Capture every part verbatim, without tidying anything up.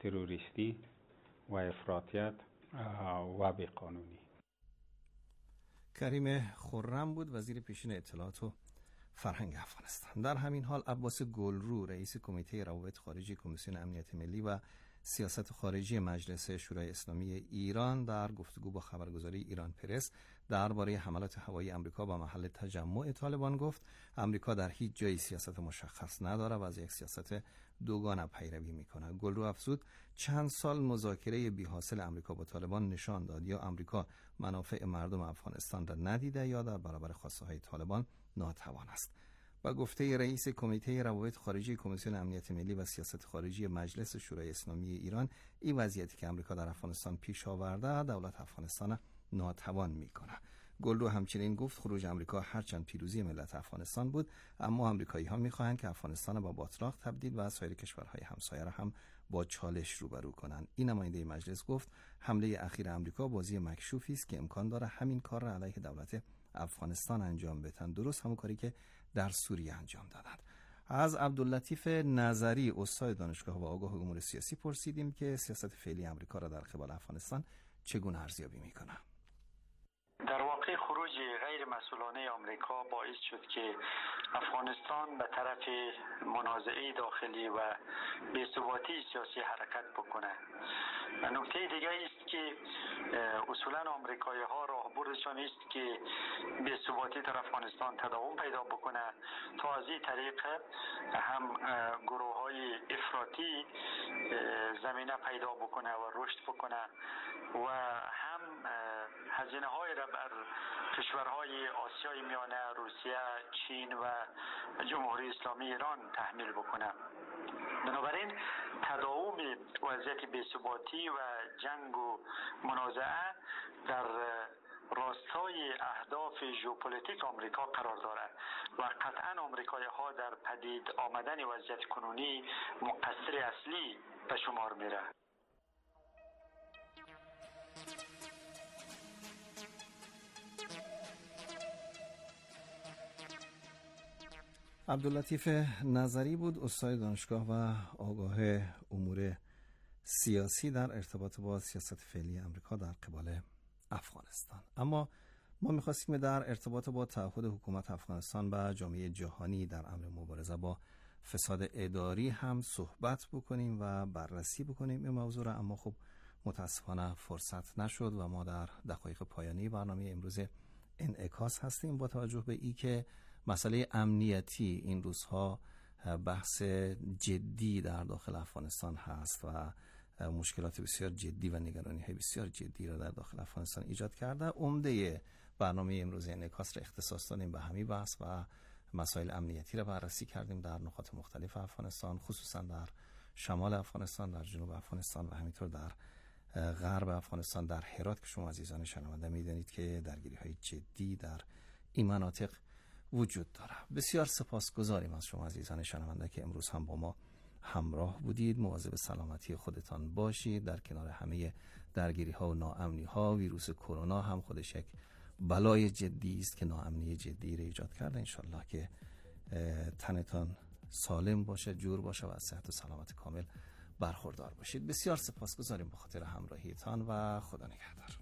تروریستی و افراطیت و بیقانونی. کریم خرم بود، وزیر پیشین اطلاعات و فرهنگ افغانستان. در همین حال عباس گلرو، رئیس کمیته روابط خارجی کمیسیون امنیت ملی و سیاست خارجی مجلس شورای اسلامی ایران در گفتگو با خبرگزاری ایران پرس درباره حملات هوایی آمریکا به محل تجمع طالبان گفت آمریکا در هیچ جایی سیاست مشخص نداره و از یک سیاست دوگانه پیروی میکنه. گلرو افزود چند سال مذاکره بی حاصل آمریکا با طالبان نشان داد یا آمریکا منافع مردم افغانستان را ندیده یا در برابر خواسته های طالبان ناتوان است. با گفته رئیس کمیته روابط خارجی کمیسیون امنیت ملی و سیاست خارجی مجلس شورای اسلامی ایران، این وضعیتی که آمریکا در افغانستان پیش آورده دولت افغانستان ناتوان میکنه. گلرو همچنین گفت خروج آمریکا هرچند پیروزی ملت افغانستان بود، اما آمریکایی ها میخواهند که افغانستان با باتلاق تبدیل و سایر کشورهای همسایه را هم با چالش روبرو کنند. این نماینده مجلس گفت حمله اخیر آمریکا بازی مکشوفی است که امکان داره همین کار را علیه دولت افغانستان انجام بدن، درست همون کاری که در سوریه انجام دادند. از عبداللطیف نظری، استاد دانشگاه و آگاه امور سیاسی پرسیدیم که سیاست فعلی آمریکا را در قبال افغانستان چگونه ارزیابی میکنه. در واقع خروج غیر مسئولانه آمریکا باعث شد که افغانستان به طرف منازعه داخلی و بی‌ثباتی سیاسی حرکت بکنه. نکته دیگه است که اصولا آمریکایی ها راهبردشان است که بی‌ثباتی در افغانستان تداوم پیدا بکنه تا از این طریق هم گروه های افراطی زمینه پیدا بکنه و رشد بکنه و هم هزینه های را بر کشورهای آسیای میانه، روسیه، چین و جمهوری اسلامی ایران تحمیل بکنه. بنابراین تداوم وضعیت بی‌ثباتی و جنگ و منازعه در راستای اهداف ژئوپلیتیک آمریکا قرار دارد و قطعا آمریکایی ها در پدید آمدن وضعیت کنونی مقصر اصلی به شمار میره. عبداللطیف نظری بود، استاد دانشگاه و آگاه امور سیاسی در ارتباط با سیاست فعلی آمریکا در قبال افغانستان. اما ما می‌خواستیم در ارتباط با تعهد حکومت افغانستان به جامعه جهانی در امر مبارزه با فساد اداری هم صحبت بکنیم و بررسی بکنیم این موضوع را، اما خب متاسفانه فرصت نشد و ما در دقایق پایانی برنامه امروز انعکاس هستیم با توجه به ای که مسئله امنیتی این روزها بحث جدی در داخل افغانستان هست و مشکلات بسیار جدی و نگرانی های بسیار جدی را در داخل افغانستان ایجاد کرده. عمده برنامه امروز انعکاس را اختصاص دادیم به همین بحث و مسائل امنیتی را بررسی کردیم در نقاط مختلف افغانستان، خصوصا در شمال افغانستان، در جنوب افغانستان و همینطور در غرب افغانستان، در هرات که شما عزیزان شنونده میدونید که درگیری های جدی در این مناطق وجود داره. بسیار سپاسگزاریم از شما عزیزان شنونده که امروز هم با ما همراه بودید. مواظب سلامتی خودتان باشید. در کنار همه درگیری ها و ناامنی ها، ویروس کرونا هم خودش یک بلای جدی است که ناامنی جدی را ایجاد کرده. انشالله که تنتان سالم باشه، جور باشه و از صحت و سلامت کامل برخوردار باشید. بسیار سپاسگزاریم به خاطر همراهیتان و خدا نگهدار.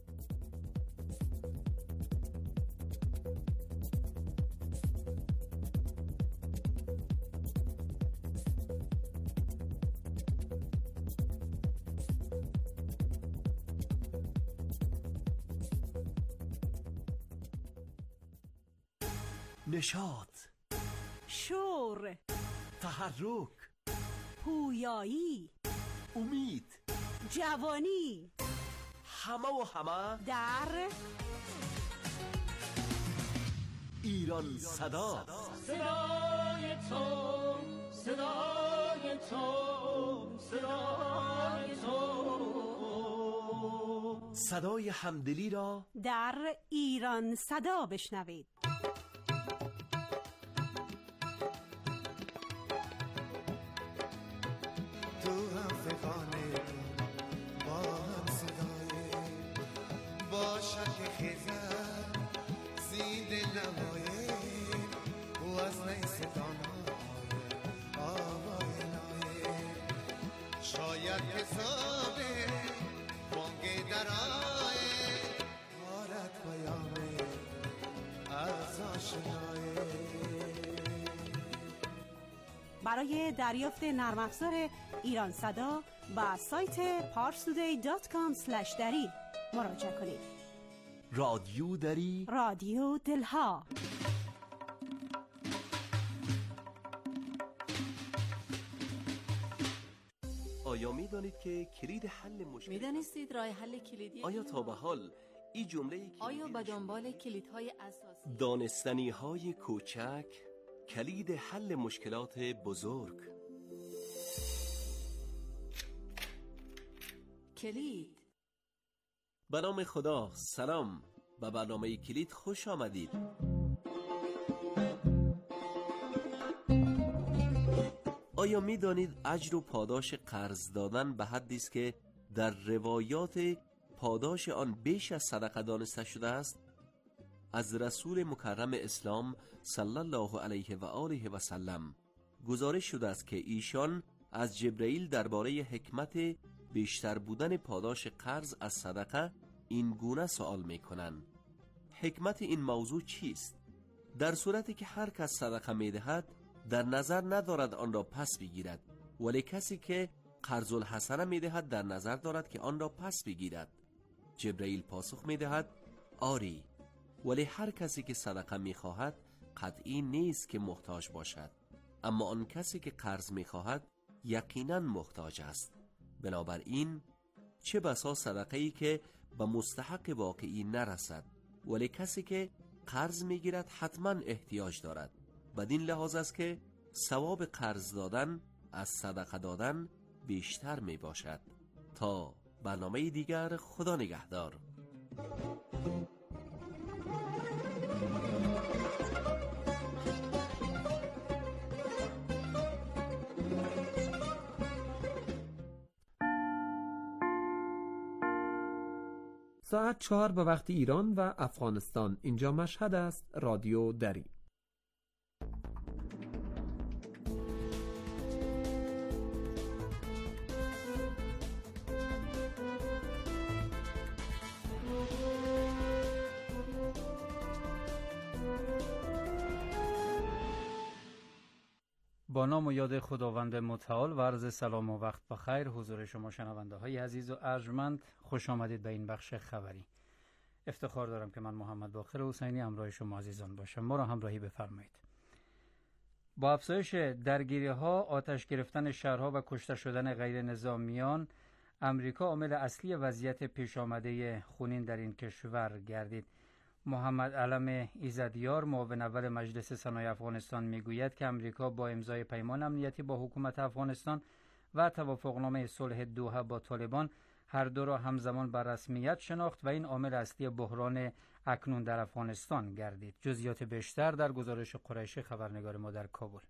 نشاط، شور، تحرک، پویایی، امید، جوانی، همه و همه در ایران صدا. صدای تو، صدای تو، صدای تو، صدای همدلی را در ایران صدا بشنوید. شاید باید حسابه بانگ درائه حالت پیامه از آشنایه. برای دریافت نرم افزار ایران صدا و سایت پارستودی دات کام اسلش دری مراجعه کنید. رادیو دری، رادیو دلها. آیا می دانید که کلید حل مشکل می دانستید راه حل کلیدی؟ آیا تا به حال این جمله آیا به دنبال کلیدهای اساسی دانستنی های کوچک کلید حل مشکلات بزرگ؟ کلید. به نام خدا، سلام. به برنامه کلید خوش آمدید. آیا می دانید اجر و پاداش قرض دادن به حدی است که در روایات پاداش آن بیش از صدقه دانسته شده است؟ از رسول مکرم اسلام صلی الله علیه و آله و سلم گزارش شده است که ایشان از جبرئیل درباره حکمت بیشتر بودن پاداش قرض از صدقه این گونه سوال می کنند: حکمت این موضوع چیست؟ در صورتی که هر کس صدقه می دهد در نظر ندارد آن را پس بگیرد، ولی کسی که قرض الحسنه می دهد در نظر دارد که آن را پس بگیرد. جبرئیل پاسخ می دهد آری، ولی هر کسی که صدقه می خواهد قطعی نیست که محتاج باشد، اما آن کسی که قرض می خواهد یقینا محتاج است. بنابراین چه بسا صدقه‌ای که به مستحق واقعی نرسد، ولی کسی که قرض می گیرد حتما احتیاج دارد. بدین لحاظ است که ثواب قرض دادن از صدقه دادن بیشتر می باشد. تا برنامه دیگر، خدا نگهدار. ساعت چهار به وقت ایران و افغانستان. اینجا مشهد است. رادیو دری. با نام و یاد خداوند متعال و عرض سلام و وقت بخیر حضور شما شنونده های عزیز و ارجمند. خوش آمدید به این بخش خبری. افتخار دارم که من محمد باقر حسینی همراه شما عزیزان باشم. ما را همراهی بفرمایید. با افزایش درگیری ها، آتش گرفتن شهرها و کشته شدن غیر نظامیان، امریکا عامل اصلی وضعیت پیش آمده خونین در این کشور گردید. محمد علم ایزدیار، معاون اول مجلس سنای افغانستان، میگوید که امریکا با امضای پیمان امنیتی با حکومت افغانستان و توافقنامه صلح دوحه با طالبان هر دو را همزمان به رسمیت شناخت و این عامل اصلی بحران اکنون در افغانستان گردید. جزئیات بیشتر در گزارش قریشی خبرنگار ما در کابل.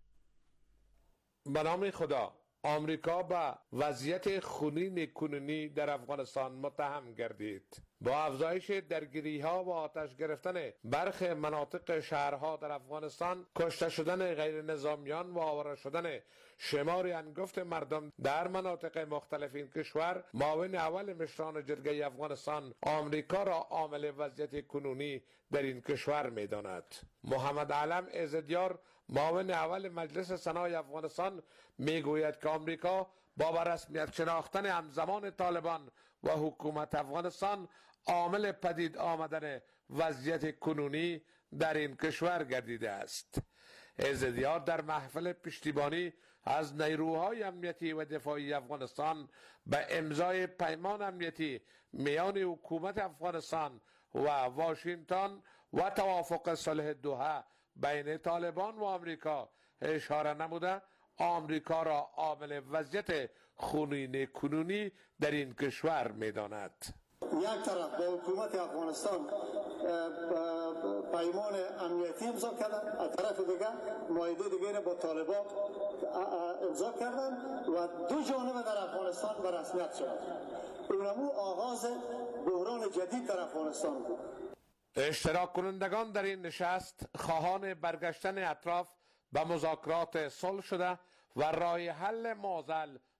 به نام خدا، آمریکا به وضعیت خونین کنونی در افغانستان متهم گردید. با افزایش درگیری ها و آتش گرفتن برخی مناطق شهرها در افغانستان، کشته شدن غیر نظامیان و آواره شدن شمار انگفت مردم در مناطق مختلف این کشور، معاون اول مشران جرگه افغانستان آمریکا را عامل وضعیت کنونی در این کشور می داند. محمد علم ایزدیار، معاون اول مجلس سنای افغانستان، می گوید که آمریکا با به رسمیت شناختن همزمان طالبان و حکومت افغانستان عامل پدید آمدن وضعیت کنونی در این کشور گردیده است. ایزدیار در محفل پشتیبانی از نیروهای امنیتی و دفاعی افغانستان به امضای پیمان امنیتی میان حکومت افغانستان و واشنگتن و توافق صلح دوحه بین طالبان و آمریکا اشاره نموده، آمریکا را عامل وضعیت خونین کنونی در این کشور می‌داند. یک طرف با حکومت افغانستان پیمان امنیتی امضا کردن، از طرف دیگر معاهده دیگر با طالبان امضا کردن و دو جانبه در افغانستان به رسمیت شد. اونمو آغاز بحران جدید در افغانستان بود. اشتراک کنندگان در این نشست خواهان برگشتن اطراف به مذاکرات صلح شده و راه حل معضل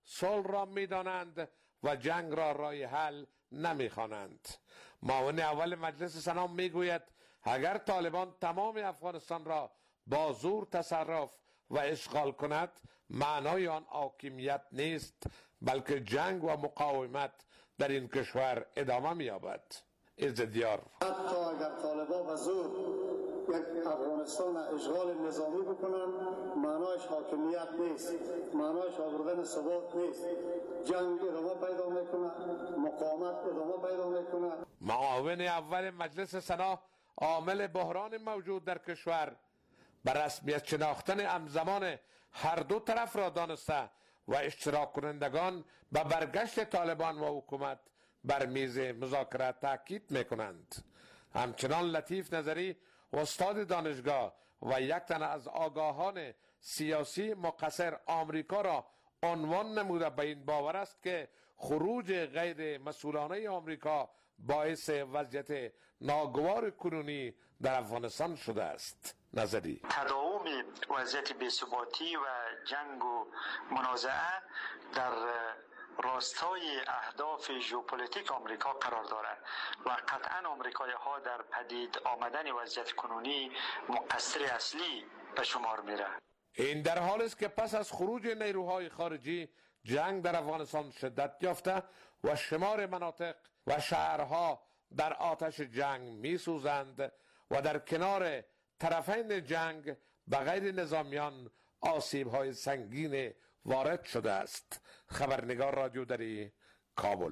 صلح را می‌دانند و جنگ را راه حل نمی‌خوانند. معاون اول مجلس سنا میگوید اگر طالبان تمام افغانستان را با زور تصرف و اشغال کند، معنای آن حاکمیت نیست، بلکه جنگ و مقاومت در این کشور ادامه می‌یابد. عزتیار: حتی اگر طالبان به زور یک افغانستان اشغال نظامی بکنن، معنایش حاکمیت نیست، معنایش آوردن ثبات نیست. جنگ ادامه پیدا میکنه، مقاومت ادامه پیدا میکنه. معاون اول مجلس سنا عامل بحران موجود در کشور به رسمیت شناختن همزمان هر دو طرف را دانسته و اشتراک کنندگان به برگشت طالبان و حکومت بر میز مذاکره تاکید میکنند. همچنان لطیف نظری استاد دانشگاه و یک تن از آگاهان سیاسی مقصر آمریکا را عنوان نموده به این باور است که خروج غیر مسئولانه آمریکا باعث وضعیت ناگوار کنونی در افغانستان شده است. نظری: تداوم وضعیت بی‌ثباتی و جنگ و منازعه در راستای اهداف ژئوپلیتیک آمریکا قرار دارد و قطعا آمریکایی ها در پدید آمدن وضعیت کنونی مقصر اصلی به شمار میره. این در حالی است که پس از خروج نیروهای خارجی جنگ در افغانستان شدت یافته و شمار مناطق و شهرها در آتش جنگ می سوزند و در کنار طرفین جنگ به غیر نظامیان آسیب‌های سنگین وارد شده است. خبرنگار رادیو دری، کابل.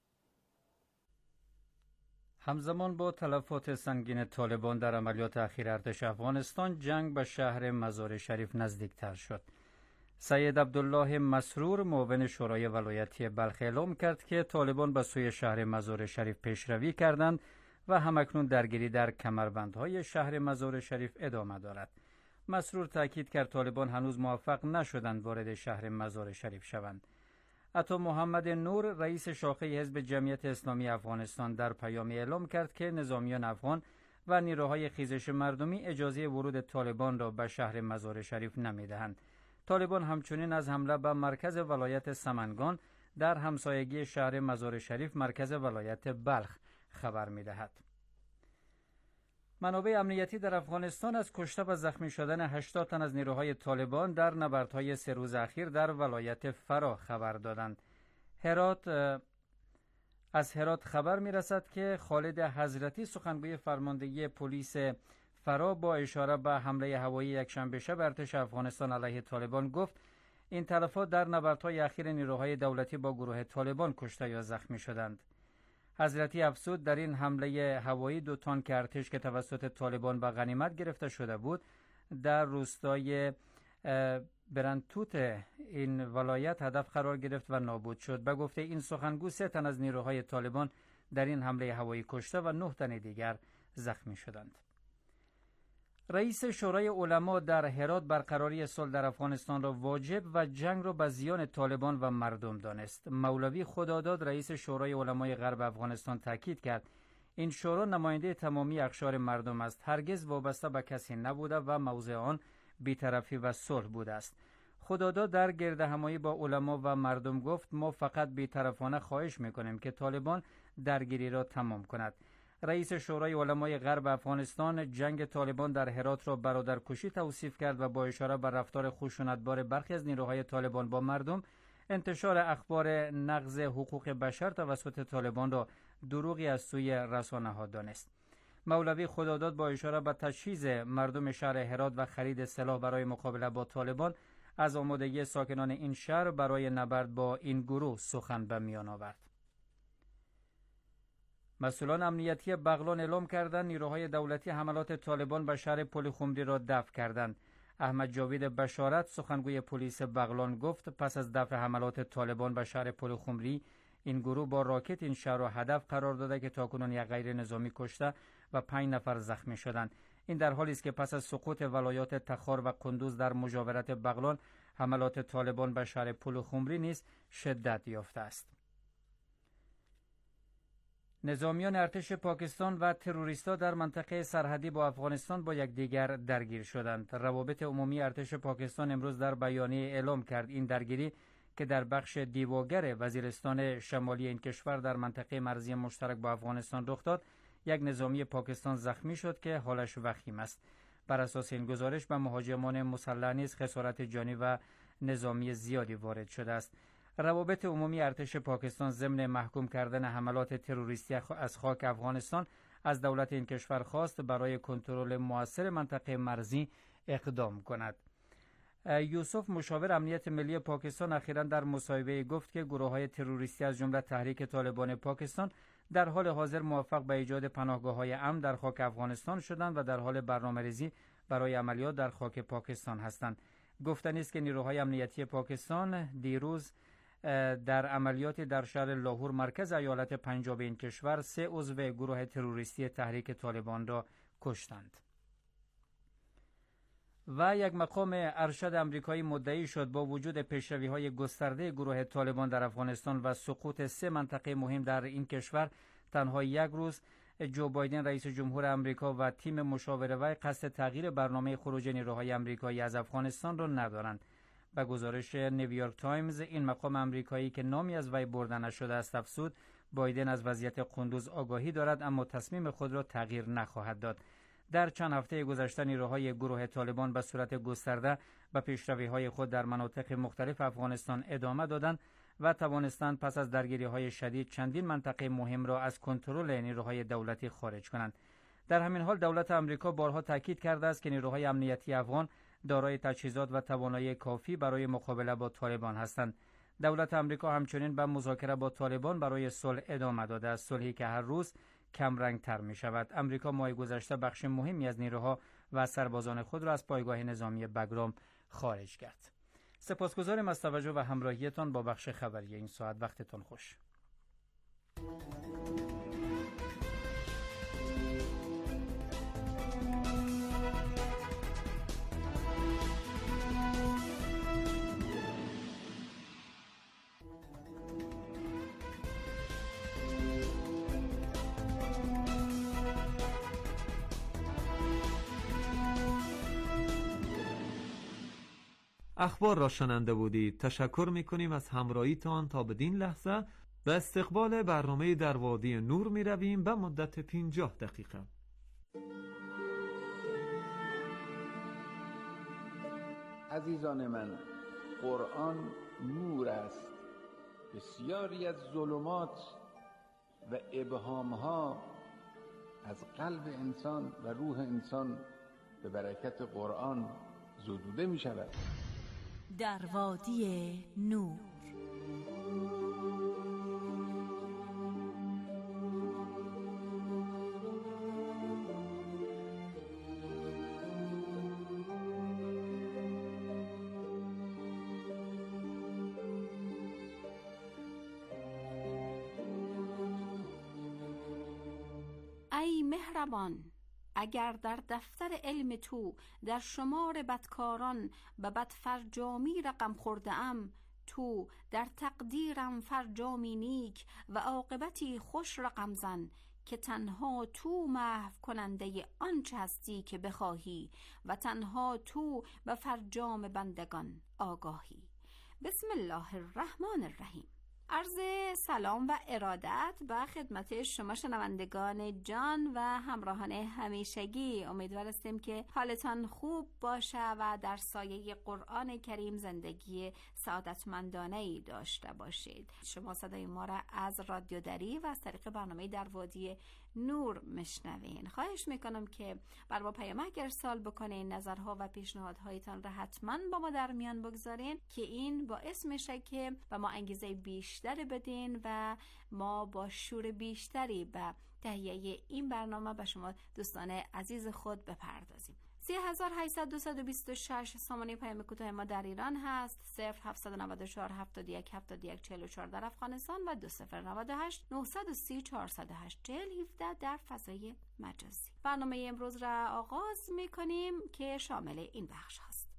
همزمان با تلفات سنگین طالبان در عملیات اخیر ارتش افغانستان، جنگ به شهر مزار شریف نزدیکتر شد. سید عبدالله مسرور، معاون شورای ولایتی بلخ، اعلام کرد که طالبان به سوی شهر مزار شریف پیشروی کردند و همکنون درگیری در کمربندهای شهر مزار شریف ادامه دارد. مسرور تاکید کرد طالبان هنوز موفق نشدند وارد شهر مزار شریف شوند. عطا محمد نور، رئیس شاخه حزب جمعیت اسلامی افغانستان، در پیامی اعلام کرد که نظامیان افغان و نیروهای خیزش مردمی اجازه ورود طالبان را به شهر مزار شریف نمی‌دهند. طالبان همچنین از حمله به مرکز ولایت سمنگان در همسایگی شهر مزار شریف، مرکز ولایت بلخ، خبر می‌دهد. منابع امنیتی در افغانستان از کشته و زخمی شدن هشتاد تن از نیروهای طالبان در نبردهای سه روز اخیر در ولایت فرا خبر دادند. هرات از هرات خبر می‌رسد که خالد حضرتی، سخنگوی فرماندهی پلیس فرا، با اشاره به حمله هوایی یکشنبه شب ارتش افغانستان علیه طالبان گفت این تلفات در نبردهای اخیر نیروهای دولتی با گروه طالبان کشته یا زخمی شدند. حضرتی افزود در این حمله هوایی دو تانک ارتش که توسط طالبان به غنیمت گرفته شده بود در روستای برنتوت این ولایت هدف قرار گرفت و نابود شد. به گفته این سخنگو، سه تن از نیروهای طالبان در این حمله هوایی کشته و نه تن دیگر زخمی شدند. رئیس شورای علما در هرات برقراری صلح در افغانستان را واجب و جنگ را به زیان طالبان و مردم دانست. مولوی خداداد، رئیس شورای علمای غرب افغانستان، تاکید کرد این شورا نماینده تمامی اقشار مردم است، هرگز وابسته به کسی نبوده و موضع آن بی‌طرفی و صلح بوده است. خداداد در گردهمایی با علما و مردم گفت ما فقط بی‌طرفانه خواهش می‌کنیم که طالبان درگیری را تمام کند. رئیس شورای علمای غرب افغانستان جنگ طالبان در هرات را برادرکشی توصیف کرد و با اشاره به رفتار خشونتبار برخی از نیروهای طالبان با مردم، انتشار اخبار نقض حقوق بشر توسط طالبان را دروغی از سوی رسانه‌ها دانست. مولوی خداداد با اشاره به تجهیز مردم شهر هرات و خرید سلاح برای مقابله با طالبان از آمادگی ساکنان این شهر برای نبرد با این گروه سخن به میان آورد. مسئولان امنیتی بغلان اعلام کردند نیروهای دولتی حملات طالبان به شهر پلخمری را دفع کردند. احمد جاوید بشارت، سخنگوی پلیس بغلان، گفت پس از دفع حملات طالبان به شهر پلخمری، این گروه با راکت این شهر را هدف قرار داده که تاکنون یک غیر نظامی کشته و پنج نفر زخمی شدند. این در حالی است که پس از سقوط ولایات تخار و قندوز در مجاورت بغلان، حملات طالبان به شهر پلخمری نیز شدت یافته است. نظامیان ارتش پاکستان و تروریست‌ها در منطقه سرحدی با افغانستان با یکدیگر درگیر شدند. روابط عمومی ارتش پاکستان امروز در بیانیه اعلام کرد این درگیری که در بخش دیواگر وزیرستان شمالی این کشور در منطقه مرزی مشترک با افغانستان رخ داد، یک نظامی پاکستان زخمی شد که حالش وخیم است. بر اساس این گزارش به مهاجمان مسلح نیز خسارت جانی و نظامی زیادی وارد شده است. روابط عمومی ارتش پاکستان ضمن محکوم کردن حملات تروریستی از خاک افغانستان از دولت این کشور خواست برای کنترل مؤثر منطقه مرزی اقدام کند. یوسف مشاور امنیت ملی پاکستان اخیراً در مصاحبه گفت که گروه‌های تروریستی از جمله تحریک طالبان پاکستان در حال حاضر موفق به ایجاد پناهگاه‌های امن در خاک افغانستان شدند و در حال برنامه‌ریزی برای عملیات در خاک پاکستان هستند. گفتنی است که نیروهای امنیتی پاکستان دیروز در عملیاتی در شهر لاهور مرکز ایالت پنجاب این کشور سه عضو گروه تروریستی تحریک طالبان را کشتند. و یک مقام ارشد امریکایی مدعی شد با وجود پیشروی‌های گسترده گروه طالبان در افغانستان و سقوط سه منطقه مهم در این کشور، تنها یک روز جو بایدن رئیس جمهور امریکا و تیم مشاور وی قصد تغییر برنامه خروج نیروهای امریکایی از افغانستان را ندارند. به گزارش نیویورک تایمز، این مقام امریکایی که نامی از وی برده نشده است افزود بایدن از وضعیت قندوز آگاهی دارد اما تصمیم خود را تغییر نخواهد داد. در چند هفته گذشته نیروهای گروه طالبان به صورت گسترده به پیشروی‌های خود در مناطق مختلف افغانستان ادامه دادند و توانستند پس از درگیری‌های شدید چندین منطقه مهم را از کنترل نیروهای دولتی خارج کنند. در همین حال دولت آمریکا بارها تاکید کرده است که نیروهای امنیتی افغان دارای تجهیزات و توانایی کافی برای مقابله با طالبان هستند. دولت آمریکا همچنین به مذاکره با طالبان برای صلح ادامه داده است، صلحی که هر روز کم رنگ تر می شود. امریکا ماه گذشته بخش مهمی از نیروها و سربازان خود را از پایگاه نظامی بگرام خارج کرد. سپاسگزارم از توجه و همراهیتان با بخش خبری این ساعت. وقتتان خوش. اخبار را شنونده بودید. تشکر میکنیم از همراهیتان. تا بدین لحظه به استقبال برنامه در وادی نور می رویم به مدت پنجاه دقیقه. عزیزان من، قرآن نور است. بسیاری از ظلمات و ابهامها از قلب انسان و روح انسان به برکت قرآن زدوده می شود. در وادی نور. ای مهربان، اگر در دفتر علم تو در شمار بدکاران به بدفرجامی رقم خورده ام، تو در تقدیرم فرجامی نیک و عاقبتی خوش رقم زن که تنها تو محو کننده آنچه هستی که بخواهی و تنها تو به فرجام بندگان آگاهی. بسم الله الرحمن الرحیم. عرض سلام و ارادت به خدمت شما شنوندگان جان و همراهان همیشگی. امیدوار هستیم که حالتان خوب باشه و در سایه قرآن کریم زندگی سعادتمندانه‌ای داشته باشید. شما صدای ما را از رادیو دری و از طریق برنامه در وادی نور مشنوین. خواهش میکنم که بر ما پیامک ارسال بکنین، نظرها و پیشنهادهایتان را حتما با ما در میان بگذارین که این باعث میشه که به ما انگیزه بیشتر بدین و ما با شور بیشتری به تهیه این برنامه به شما دوستان عزیز خود بپردازیم. سه هزار و هشتصد و بیست و شش سامانه پیام کوتاه ما در ایران هست، صفر هفتصد و نود و چهار هفتاد و یک هفتاد و یک چهل و چهار در افغانستان و دو صفر نود و هشت نهصد و سی چهارصد و هشت چهل هفده در فضای مجازی. برنامه امروز را آغاز می کنیم که شامل این بخش هست.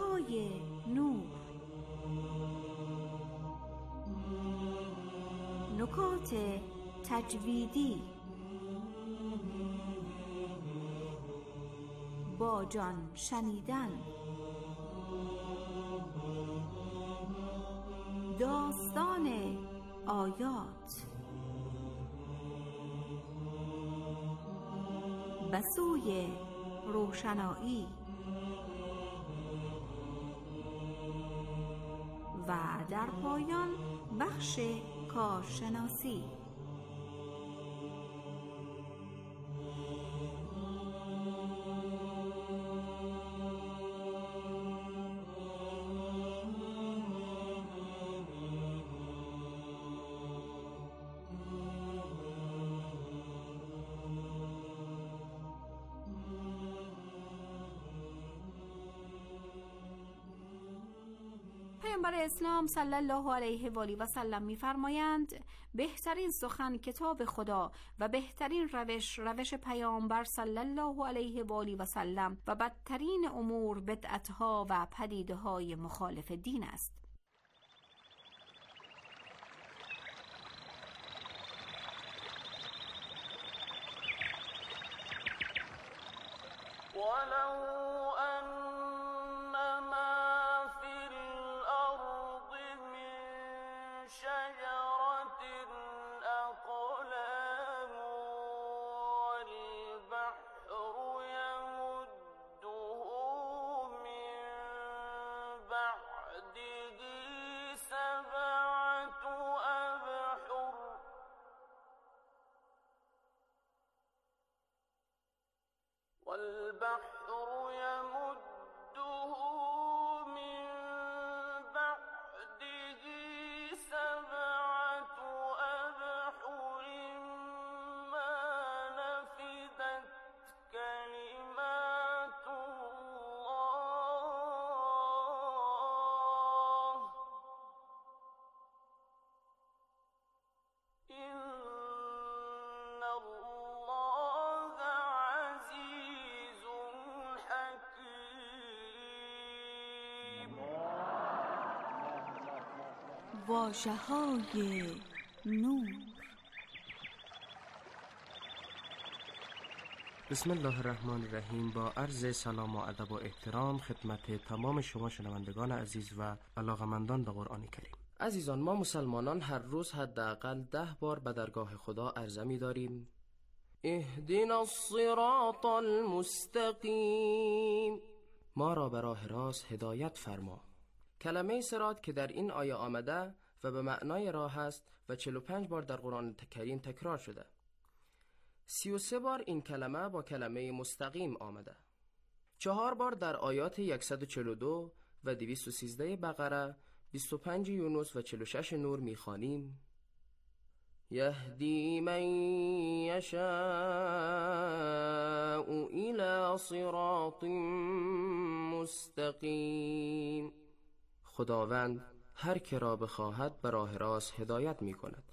واژه‌های نور. نکات تجویدی با جان شنیدن، داستان آیات، به سوی روشنایی و در پایان بخش کارشناسی. پیامبر اسلام صلی الله علیه و آله و سلم می‌فرمایند بهترین سخن کتاب خدا و بهترین روش روش پیامبر صلی الله علیه و آله و سلم و بدترین امور بدعت‌ها و پدیده‌های مخالف دین است. واژه‌های نور. بسم الله الرحمن الرحیم. با عرض سلام و ادب و احترام خدمت تمام شما شنوندگان عزیز و علاقمندان به قرآن کریم. عزیزان، ما مسلمانان هر روز حداقل ده بار به درگاه خدا عرضه می داریم اهدنا الصراط المستقیم، ما را به راه راست هدایت فرما. کلمه صراط که در این آیه آمده و به معنای راه است و چهل و پنج بار در قرآن کریم تکرار شده. سی و سه بار این کلمه با کلمه مستقیم آمده. چهار بار در آیات صد و چهل و دو و دویست و سیزده بقره، بیست و پنج یونس و چهل و شش نور میخوانیم یهدی من یشاء الی صراط مستقیم، خداوند هر که را بخواهد به راه راست هدایت می کند.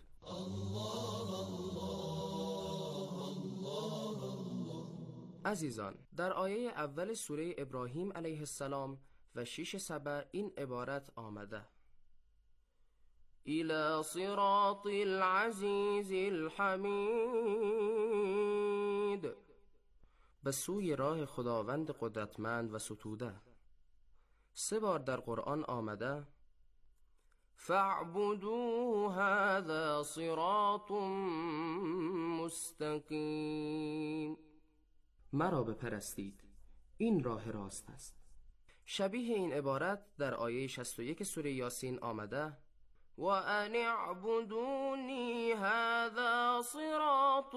عزیزان، در آیه اول سوره ابراهیم علیه السلام و شش سبع این عبارت آمده الی صراط العزیز الحمید، به سوی راه خداوند قدرتمند و ستوده. سه بار در قرآن آمده فاعبدوا هذا صراط مستقیم، مرا بپرستید این راه راست است. شبیه این عبارت در آیه شصت و یک سوره یاسین آمده و ان اعبدونی هذا صراط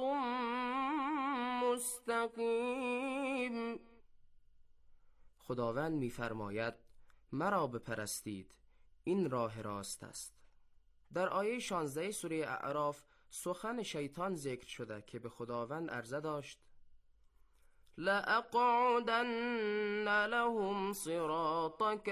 مستقیم، خداوند می‌فرماید مرا بپرستید این راه راست است. در آیه شانزده سوره اعراف سخن شیطان ذکر شده که به خداوند عرضه داشت لأقعدن لهم صراطك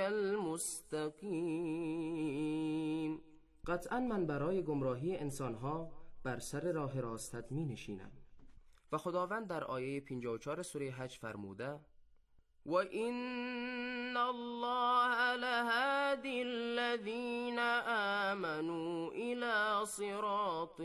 المستقیم، قطعا من برای گمراهی انسانها بر سر راه راستت می نشینم. و خداوند در آیه پنجاه و چهار سوره حج فرموده و این الله لهادی يهدي الذين آمنوا إلى صراط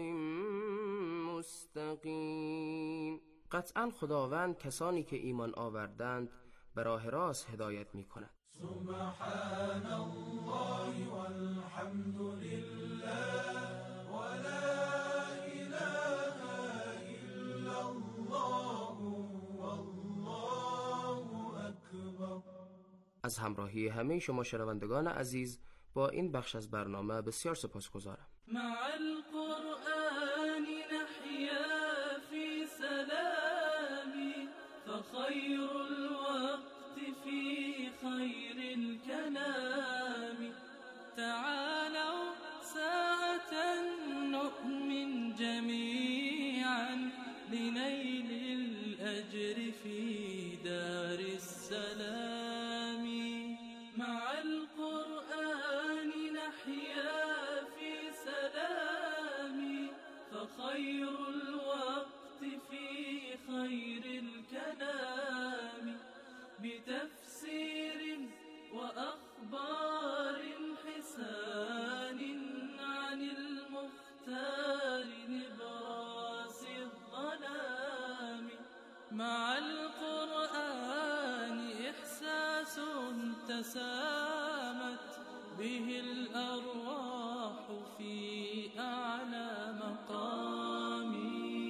مستقیم. قطعا خداوند کسانی که ایمان آوردند به راه راست هدایت می کند. سبحان الله والحمد لله ولا اله الا الله والله اکبر. از همراهی همه شما شنوندگان عزیز با این بخش از برنامه بسیار سپاسگزارم. مع القرآن نحيا في سلام فخير الوقت في خير الكلام. تعالوا ساعة نؤمن جميعا لنيل الأجر في دار السلام. مع القرآن نحيا في سلام فخير الوقت في خير الكلام. بتفسير وأخبار حسان عن المختار نبراس الظلام. مع القرآن إحساس تسامت به الأرواح في أعلى مقام.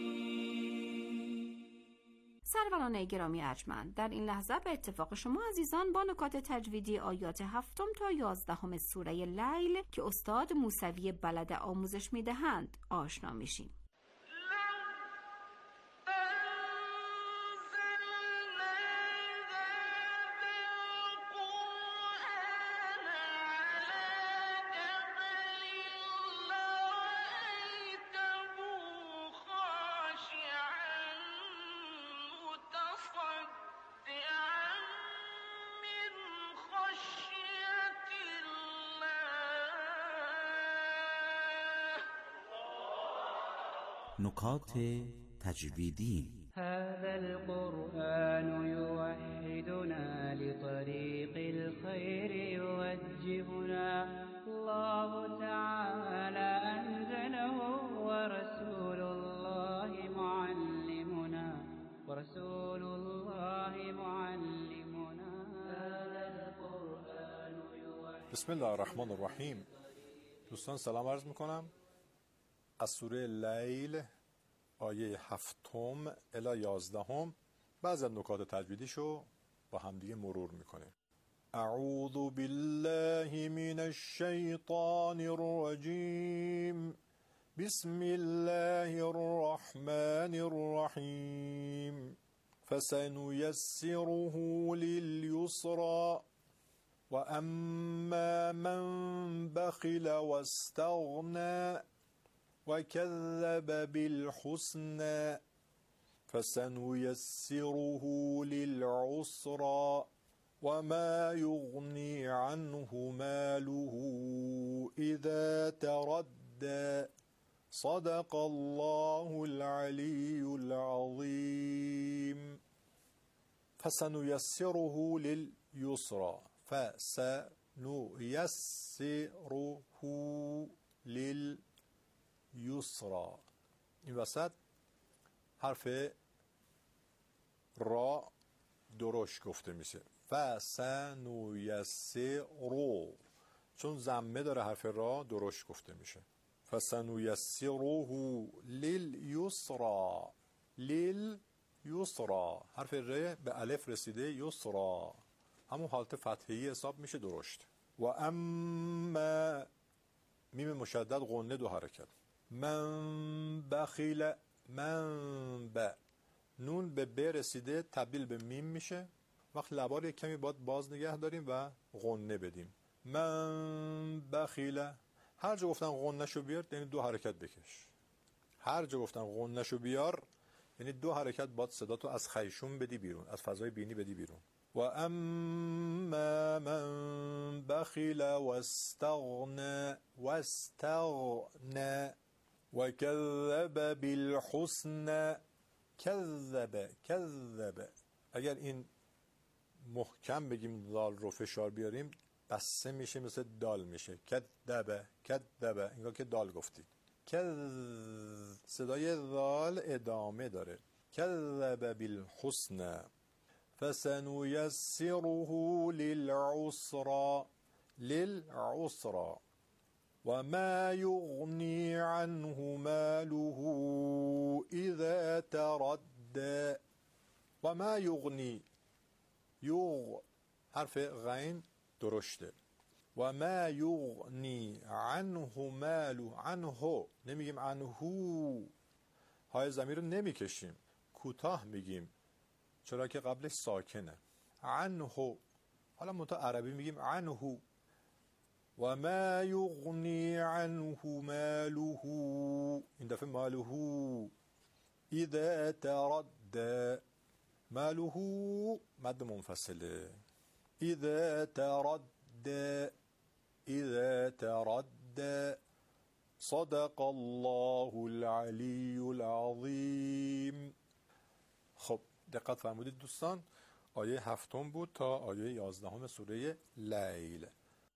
سروران گرامی ارجمند، در این لحظه به اتفاق شما عزیزان با نکات تجویدی آیات هفتم تا یازدهم سوره لیل که استاد موسوی بلد آموزش میدهند آشنا میشیم. نکات تجویدی. هذا القرآن يوحدنا لطريق الخير يوجهنا. الله تعالى أنزله ورسول الله معلمنا ورسول الله معلمنا. هذا القرآن يوحدنا. بسم الله الرحمن الرحیم. دوستان سلام عرض میکنم. از سوره لیل آیه هفتم الی یازدهم بعضی از نکات تجویدیشو با همدیگه مرور میکنیم. اعوذ بالله من الشیطان الرجیم. بسم الله الرحمن الرحیم. فسنيسره لليسرى واما من بخل واستغنى وكذب بالحسنى فسنيسره للعسرى وما يغني عنه ماله إذا تردى. صدق الله العلي العظيم. فسنيسره لليسرى. فسنيسره لليسرى. یسرا. این وسط حرف را درشت گفته میشه. فسنیسرو، چون ضمه داره حرف را درشت گفته میشه. فسنیسره لیلیسرا. لیلیسرا حرف ر به الف رسیده، یسرا همون حالت فتحه‌ای حساب میشه درشت. و اما میم مشدد غنه دو حرکت. من بخیل، من ب نون به ب رسیده تبدیل به میم میشه. وقت لبا رو کمی باید باز نگه داریم و غنه بدیم. من بخیل. هر جا گفتن غنه شو بیار یعنی دو حرکت بکش. هر جا گفتن غنه شو بیار یعنی دو حرکت باید صدا تو از خیشوم بدی بیرون، از فضای بینی بدی بیرون. و اما من بخیل و استغنى و استغنى و کذب بالحسنى. کذب کذب اگر این محکم بگیم دال رو فشار بیاریم بسته میشه مثل دال میشه. کذبه کذبه، انگار که دال گفتید. کذ صدای دال ادامه داره. کذب بالحسنى فسنيسره للعسرى للعسرى وما يغني عنه ماله إذا تردى. وما يغني، یغ حرف غین درشته. و ما یغنی عنه ماله، عنه نمیگیم عنه، های ضمیر رو نمیکشیم، کوتاه میگیم چرا که قبلش ساکنه. عنه، حالا منتها عربی میگیم عنه. و ما یغنی عنه ماله، این دفعه ماله. اذا تردى، ماله مد منفصله. اذا تردى اذا تردى. صدق الله العلی العظیم. خب دقت فرمودید دوستان، آیه هفتم بود تا آیه یازدهم سوره لیل.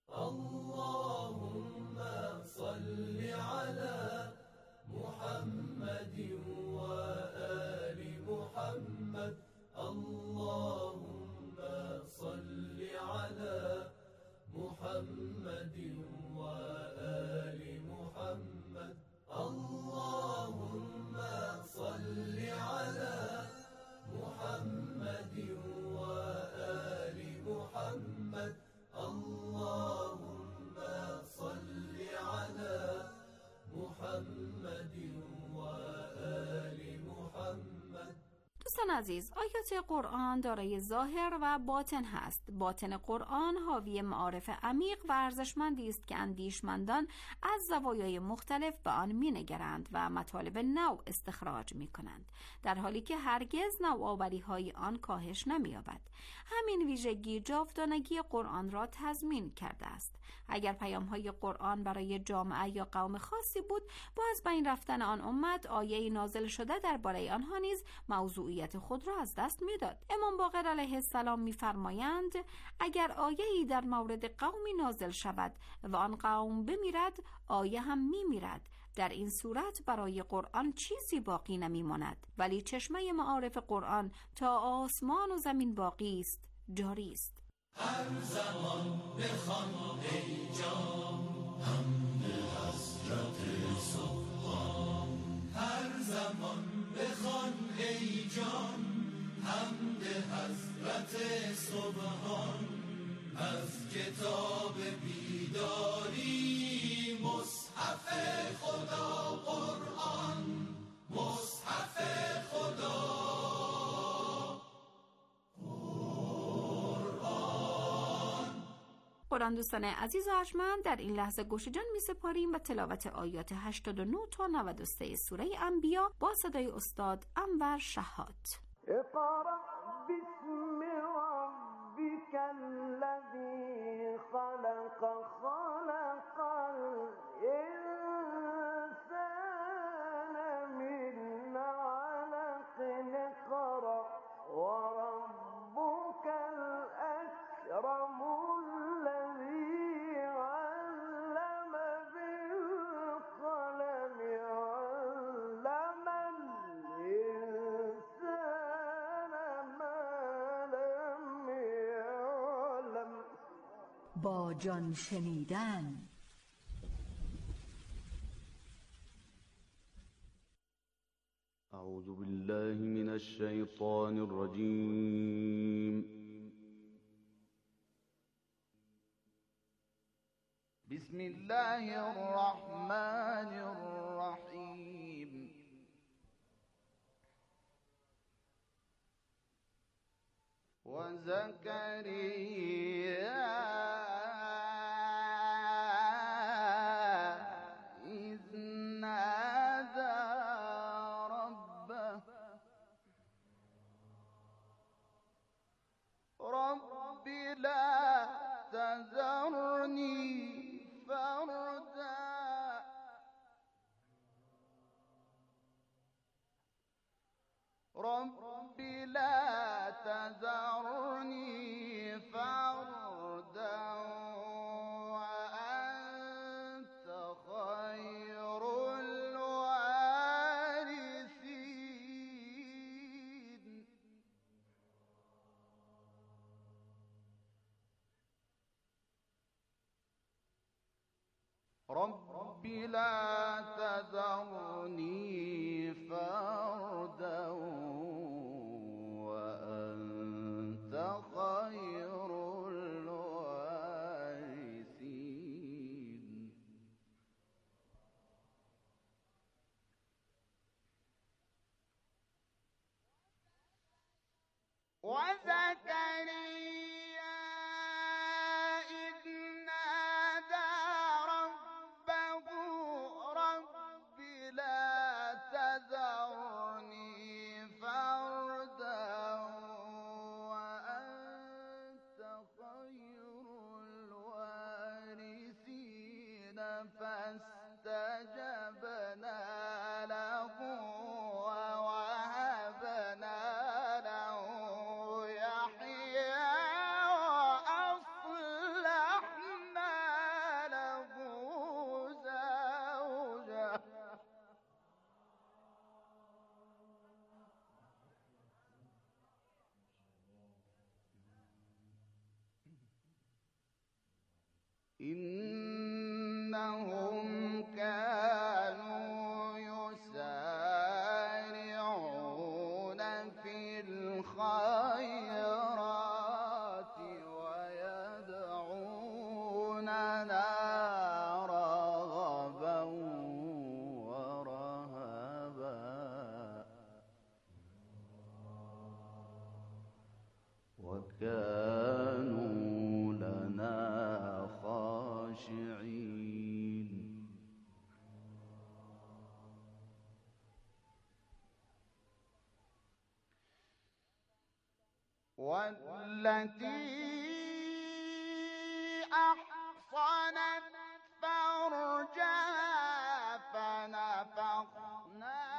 اللهم صل على محمد و آل محمد. اللهم صل على محمد و آل محمد. اللهم صل على محمد و آل محمد. اللهم صل على محمد و آل محمد. دوستان عزیز، آیات قرآن دارای ظاهر و باطن هست. باطن قرآن حاوی معارف عمیق و ارزشمندی است که اندیشمندان از زوایای مختلف به آن می‌نگرند و مطالب نو استخراج می‌کنند، در حالی که هرگز نوآوری‌های آن کاهش نمی‌یابد. همین ویژگی جاودانگی قرآن را تضمین کرده است. اگر پیام‌های قرآن برای جامعه یا قوم خاصی بود، با از بین رفتن آن امت آیه نازل شده درباره آنها نیز موضوعیت خود را از دست می‌داد. امام باقر علیه السلام می‌فرمایند اگر آیه‌ای در مورد قومی نازل شود و آن قوم بمیرد، آیه هم می‌میرد. در این صورت برای قرآن چیزی باقی نمی‌ماند، ولی چشمه معارف قرآن تا آسمان و زمین باقی است، جاری است. هر زمان بخوان ای جان حمد حضرت سبحان. هر زمان بخوان ای جان حمد حضرت سبحان. از کتاب بیداری مصحف خدا قرآن. مصحف خدا قرآن. دوستان عزیز و ارجمند، در این لحظه گوش جان می سپاریم و تلاوت آیات هشتاد و نه تا نود و سه سوره انبیا با صدای استاد انور شهاد. اقرأ باسم ربك الذی خلق. خلق الانسان من علق. اقرأ وربك الاکرم الذي علم بالقلم. علم الانسان ما لم يعلم. با جان شنیدن. اعوذ بالله من الشیطان الرجیم. بسم الله الرحمن الرحیم. و زکریا اذ نادى ربه رب لا تذرني فردا. رب لا تذرني فردا رب لا تذرني فردا وأنت خير الوارثين وزكريا إذ نادى ربه رب لا تذرني فردا وأنت خير الوارثين فاستجبنا له ووهبنا له يحيى وأصلحنا له زوجه إنهم كانوا يسارعون في الخيرات ويدعوننا رغبا ورهبا وكانوا لنا خاشعين والتي أحصنت فرجها فنفخنا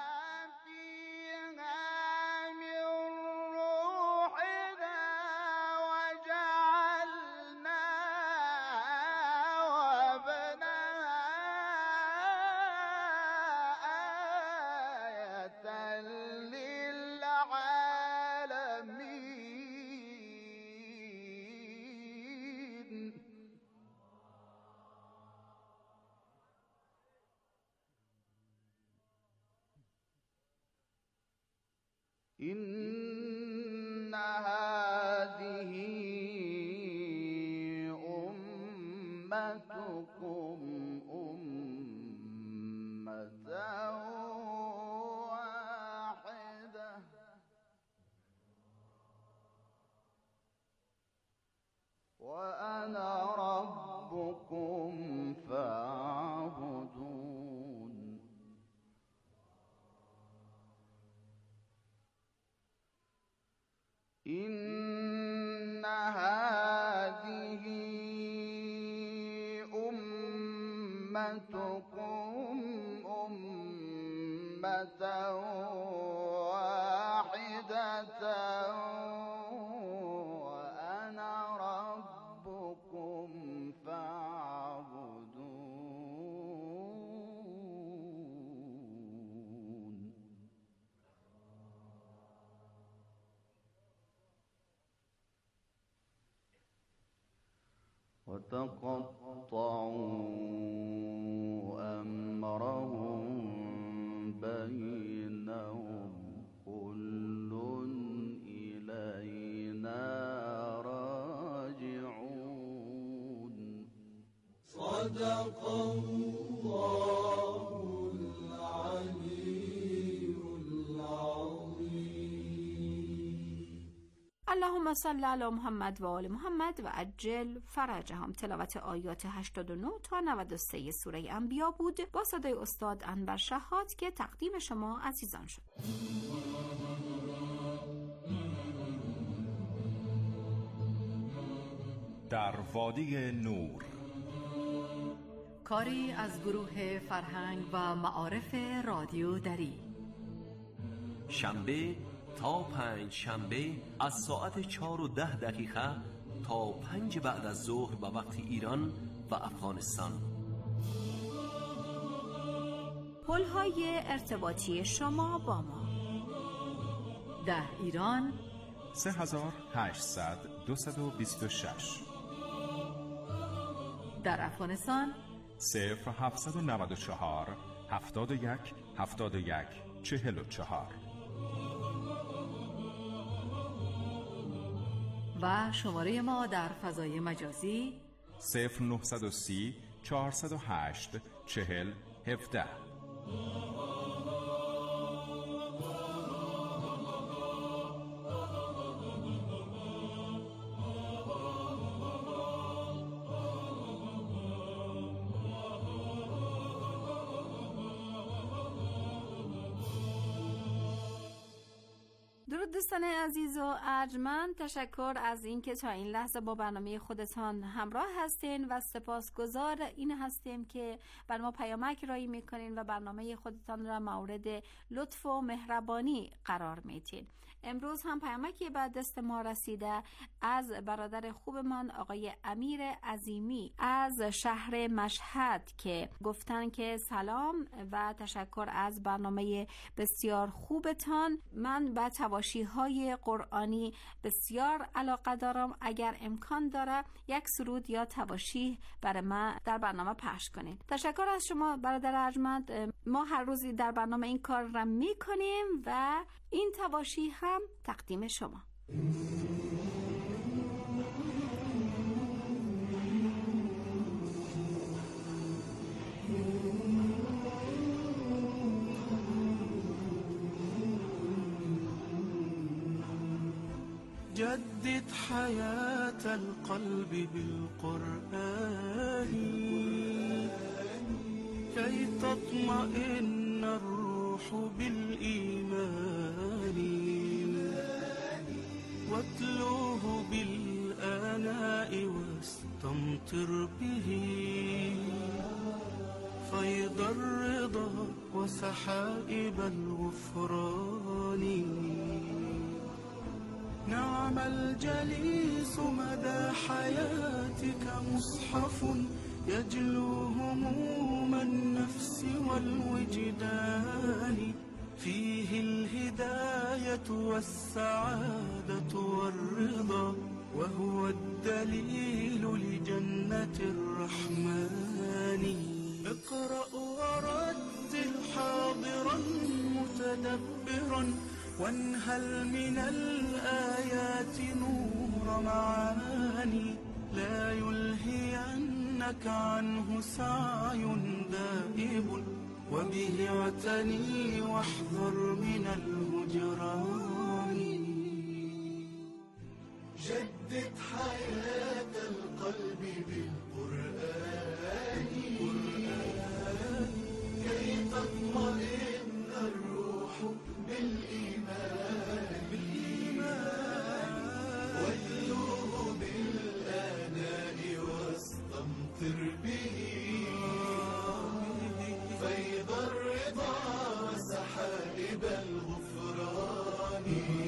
فيها من روحنا وجعلناها وابنها آية للعالمين إن هذه أمتكم أمة واحدة وأنا ربكم فاعبدون إن هذه أمتكم أمة واحدة وأنا ربكم فاعبدون وتقطعوا أمرهم بينهم كل إلينا راجعون صدق الله العلي العظيم. اللهم صل علی محمد و آل محمد و عجل فرجهم. تلاوت آیات هشتاد و نه تا نود و سه سوره انبیا بود با صدای استاد انور شهاد که تقدیم شما عزیزان شد. در وادی نور، کاری از گروه فرهنگ و معارف رادیو دری. شنبه تا پنج شنبه از ساعت چهار و ده دقیقه تا پنج بعد از ظهر به وقت ایران و افغانستان. پل‌های ارتباطی شما با ما: در ایران سه هزار و هشتصد دویست و بیست و شش، در افغانستان صفر هفتصد و نود و چهار هفتاد و یک هفتاد و یک چهل و چهار. و شماره ما در فضای مجازی صفر نهصد و سی چهارصد و هشت چهل هفده. درود دوستان عزیز و ارجمند، تشکر از اینکه تا این لحظه با برنامه خودتان همراه هستین و سپاسگزار این هستیم که بر ما پیامک رایی میکنین و برنامه خودتان را مورد لطف و مهربانی قرار میدین. امروز هم پیامکی به دست ما رسیده از برادر خوبمان آقای امیر عظیمی از شهر مشهد که گفتن که سلام و تشکر از برنامه بسیار خوبتان. من به تواشی های قرآنی بسیار علاقه دارم. اگر امکان داره یک سرود یا تواشیح برای من در برنامه پخش کنید. تشکر از شما برادر ارجمند. ما هر روزی در برنامه این کار را میکنیم و این تواشیح هم تقدیم شما. جدد حياة القلب بالقرآن كي تطمئن الروح بالإيمان واتلوه بالآناء واستمطر به فيض الرضا وسحائب الغفران. نعم الجليس مدى حياتك مصحف يجلو هموم النفس والوجدان فيه الهداية والسعادة والرضا وهو الدليل لجنة الرحمن. اقرأ ورتل حاضرا متدبرا وانهل من الآيات نور معاني لا يلهينك عنه سعي دائب وبه اعتني واحذر من الهجران. جدد حياة القلب بالقرآن كي تطمئن الروح بالإيمان واتلوه بالآناء واستمطر به فيض الرضا وسحائب الغفران.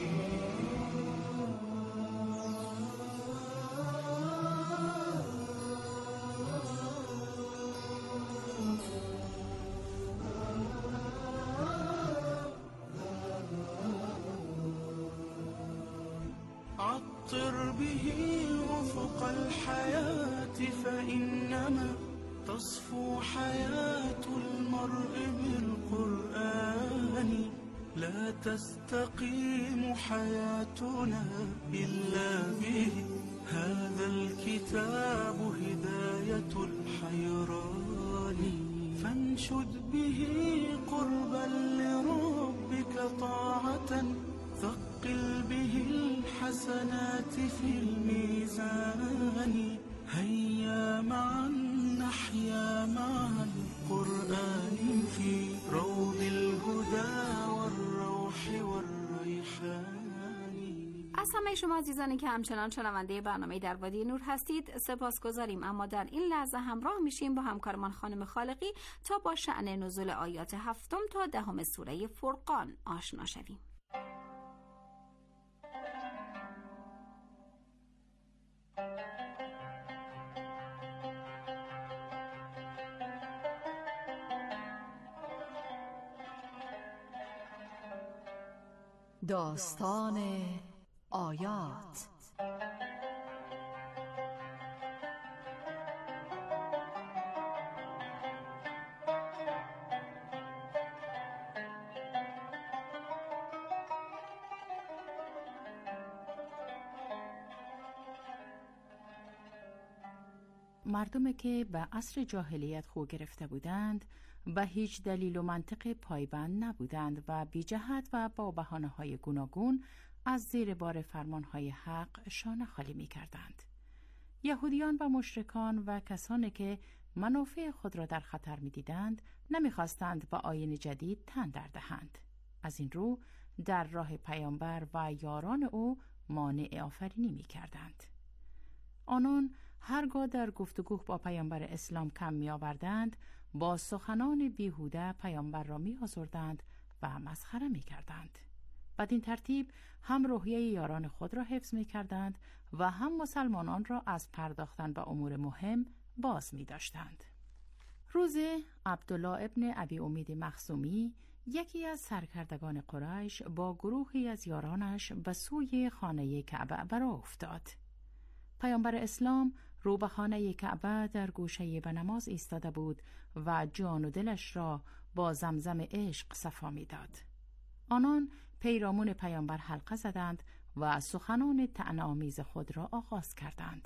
عطر به أفق الحياة فإنما تصفو حياة المرء بالقرآن. لا تستقيم حياتنا إلا به هذا الكتاب هداية الحيران. فانشد به قربا لربك طاعة ثقل به الحسنات في الميزان. هيا معا نحيا مع القرآن في روض الهدى والروح والريحان. از همه شما عزیزانی که همچنان شنونده برنامه در وادی نور هستید سپاسگزاریم. اما در این لحظه همراه میشیم با همکارمان خانم خالقی تا با شأن نزول آیات هفتم تا دهم سوره فرقان آشنا شویم. داستان آیات. مردمی که به عصر جاهلیت خو گرفته بودند به هیچ دلیل و منطق پایبند نبودند و بی جهت و با بهانه‌های گوناگون از زیر بار فرمانهای حق شانه خالی می کردند. یهودیان و مشرکان و کسانی که منافع خود را در خطر می دیدند نمی خواستند به آیین جدید تن در دهند. از این رو در راه پیامبر و یاران او مانع آفرینی می کردند. آنان هرگاه در گفتگو با پیامبر اسلام کم می آوردند با سخنان بیهوده پیامبر را می آزردند و مسخره می کردند. بدین ترتیب هم روحیه یاران خود را حفظ می کردند و هم مسلمانان را از پرداختن به امور مهم باز می داشتند. روز عبدالله ابن ابی امید مخزومی یکی از سرکردگان قریش با گروهی از یارانش به سوی خانه کعبه برآ افتاد. پیامبر اسلام رو به خانه کعبه در گوشه به نماز ایستاده بود و جان و دلش را با زمزم عشق صفا می داد. آنان پیرامون پیامبر حلقه زدند و سخنان طعنه‌آمیز خود را آغاز کردند.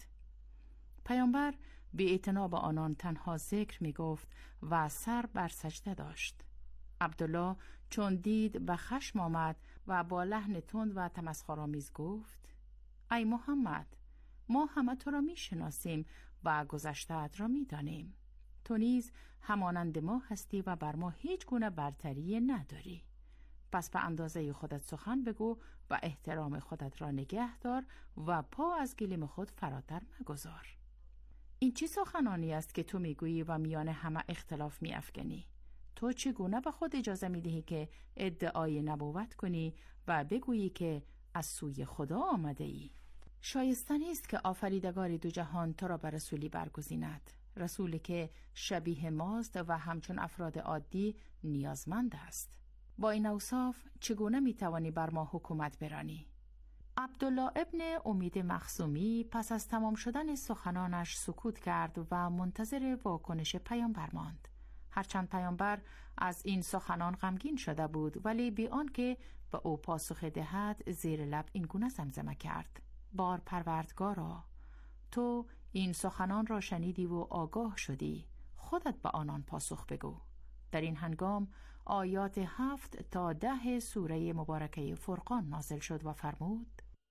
پیامبر بی اعتنا به آنان تنها ذکر می گفت و سر بر سجده داشت. عبدالله چون دید به خشم آمد و با لحن تند و تمسخرآمیز گفت: ای محمد، ما همه تو را می شناسیم و گذشته‌ات را می دانیم. تو نیز همانند ما هستی و بر ما هیچ گونه برتری نداری. پس به اندازه خودت سخن بگو و احترام خودت را نگه دار و پا از گلیم خود فراتر مگذار. این چه سخنانی است که تو میگویی و میان همه اختلاف میافکنی؟ تو چگونه به خود اجازه میدهی که ادعای نبوت کنی و بگویی که از سوی خدا آمده ای؟ شایسته نیست که آفریدگار دو جهان تو را به رسولی برگزیند، رسولی که شبیه ماست و همچون افراد عادی نیازمند است. با این اوصاف چگونه میتوانی بر ما حکومت برانی؟ عبدالله ابن امید مخزومی پس از تمام شدن سخنانش سکوت کرد و منتظر واکنش پیامبر ماند. هرچند پیامبر از این سخنان غمگین شده بود، ولی بی آنکه به او پاسخ دهد زیر لب این گونه زمزمه کرد: بار پروردگارا، تو این سخنان را شنیدی و آگاه شدی، خودت به آنان پاسخ بگو. در این هنگام آیات هفت تا ده سوره مبارکه فرقان نازل شد و فرمود: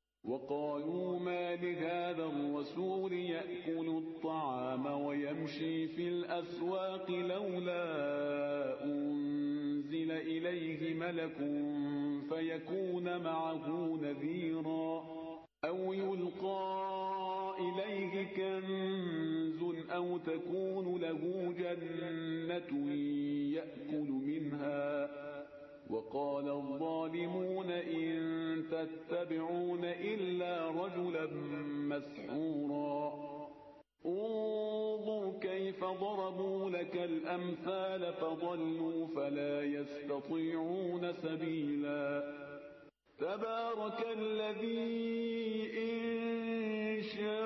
وقالوا ما لهذا الرسول يأكل الطعام ويمشي في الأسواق لولا أنزل إليه ملك فيكون معه نذيرا أو يلقى إليه كنز أو تكون له جنة يأكل منها وقال الظالمون إن تتبعون إلا رجلا مسحورا انظر كيف ضربوا لك الأمثال فضلوا فلا يستطيعون سبيلا تبارك الذي إن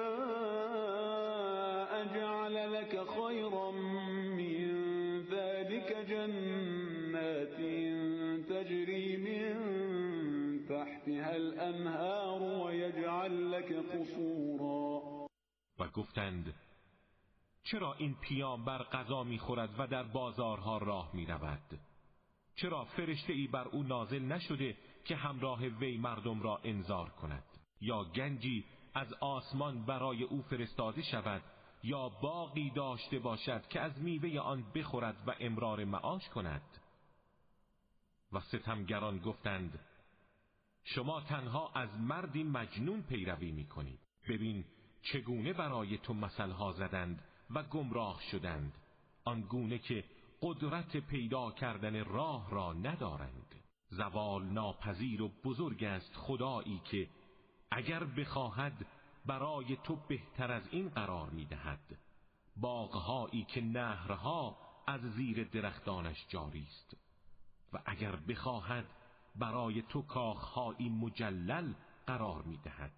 شاء جعل لك خيرا من ذلك جنات تجري من تحتها الأنهار ويجعل لك قصورا. و گفتند چرا این پیامبر غذا می‌خورد و در بازارها راه می‌رود؟ چرا فرشته ای بر او نازل نشده که همراه وی مردم را انذار کند؟ یا گنجی از آسمان برای او فرستاده شود، یا باغی داشته باشد که از میوه آن بخورد و امرار معاش کند؟ و ستمگران گفتند شما تنها از مردی مجنون پیروی می‌کنید. ببین چگونه برای تو مثلها زدند و گمراه شدند، آنگونه که قدرت پیدا کردن راه را ندارند. زوال ناپذیر و بزرگ است خدایی که اگر بخواهد برای تو بهتر از این قرار می‌دهد، باغهایی که نهرها از زیر درختانش جاری است، و اگر بخواهد برای تو کاخهایی مجلل قرار می‌دهد.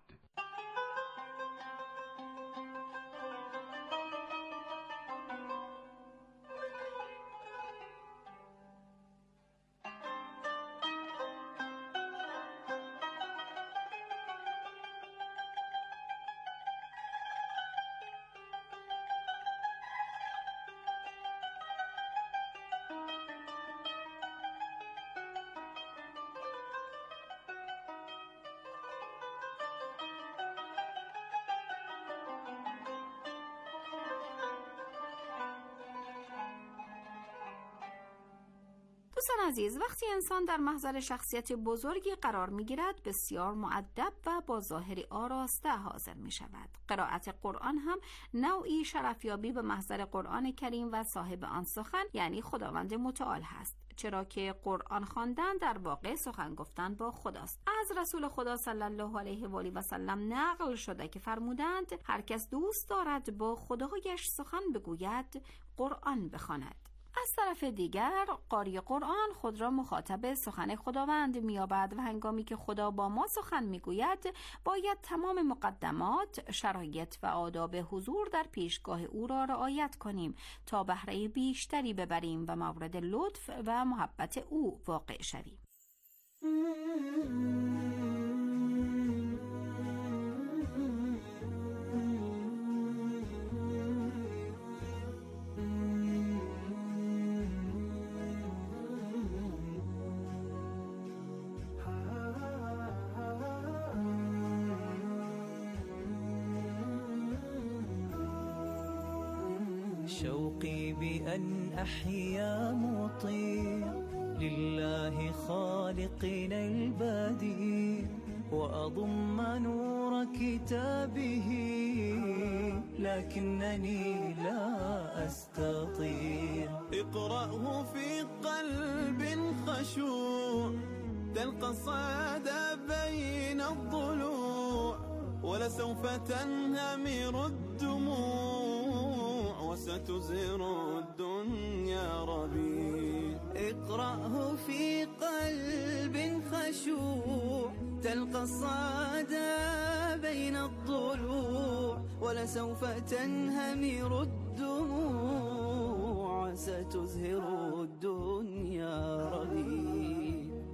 دوستان عزیز، وقتی انسان در محضر شخصیت بزرگی قرار می‌گیرد بسیار مؤدب و با ظاهری آراسته حاضر می‌شود. قرائت قرآن هم نوعی شرفیابی به محضر قرآن کریم و صاحب آن سخن یعنی خداوند متعال هست، چرا که قرآن خواندن در واقع سخن گفتن با خداست. از رسول خدا صلی الله علیه و آله و سلم نقل شده که فرمودند هر کس دوست دارد با خدایش سخن بگوید قرآن بخواند. از طرف دیگر قاری قرآن خود را مخاطب سخن خداوند می‌یابد و هنگامی که خدا با ما سخن می‌گوید باید تمام مقدمات، شرایط و آداب حضور در پیشگاه او را رعایت کنیم تا بهره بیشتری ببریم و مورد لطف و محبت او واقع شویم. شوقي بأن أحيا مطيع لله خالقنا البديع وأضم نور كتابه لكنني لا أستطيع. اقرأه في قلب خشوع تلقى الصدى بين الضلوع ولسوف تنهمر الدموع وستزهر الدنيا ربيع. اقرأه في قلب خشوع تلقى الصدى بين الضلوع ولسوف تنهمر الدموع ستزهر الدنيا ربيع.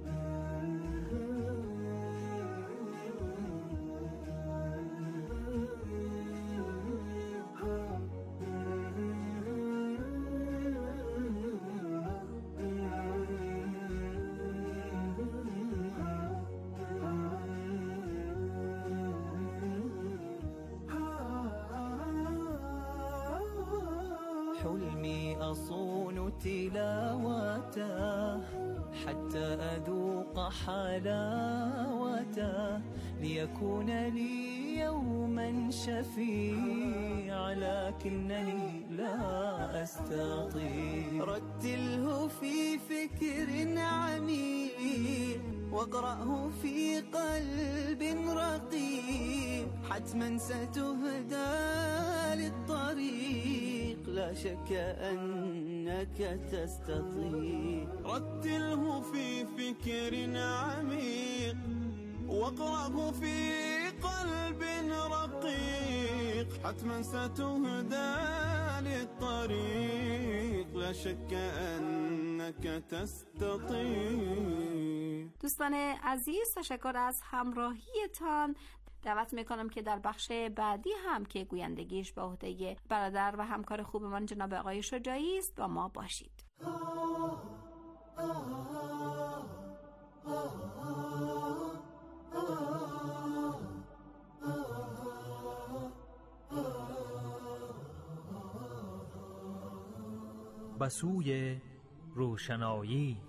حلمي أصون تلاوته حتى أذوق حلاوته ليكون لي يوما شفيع لكنني لا أستطيع. رتله في فكر عميق واقرأه في قلب رقيق حتما ستهدى للطريق لا شك أنك تستطيع. رتله في فكر عميق واقرأه في قلب رقيق حتما ستهدى للطريق لا شك أنك تستطيع. دوستان عزیز، تشکر از همراهیتان. دعوت میکنم که در بخش بعدی هم که گویندگیش به عهده برادر و همکار خوبمان جناب آقای شجاعی است با ما باشید. به سوی روشنایی.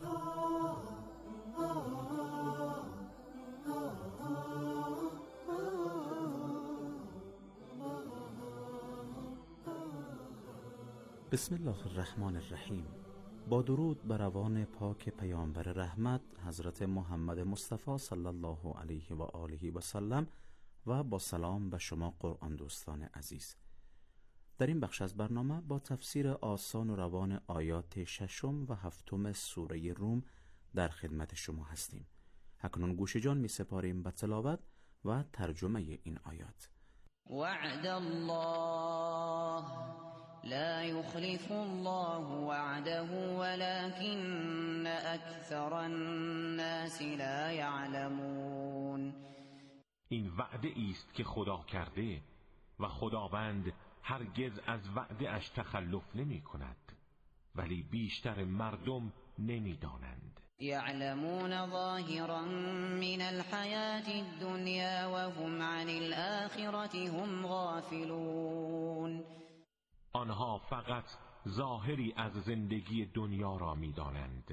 بسم الله الرحمن الرحیم. با درود بر روان پاک پیامبر رحمت حضرت محمد مصطفی صلی الله علیه و آله و سلم و با سلام به شما قرآن دوستان عزیز. در این بخش از برنامه با تفسیر آسان و روان آیات ششم و هفتم سوره روم در خدمت شما هستیم. اکنون گوش جان می سپاریم به تلاوت و ترجمه این آیات. وعد الله لا يخلف الله وعده ولكن أكثر الناس لا يعلمون. این وعده است که خدا کرده و خداوند هرگز از وعده اش تخلف نمی کند، ولی بیشتر مردم نمی دانند. يعلمون ظاهرا من الحياة الدنيا وهم عن الآخرة هم غافلون. آنها فقط ظاهری از زندگی دنیا را می دانند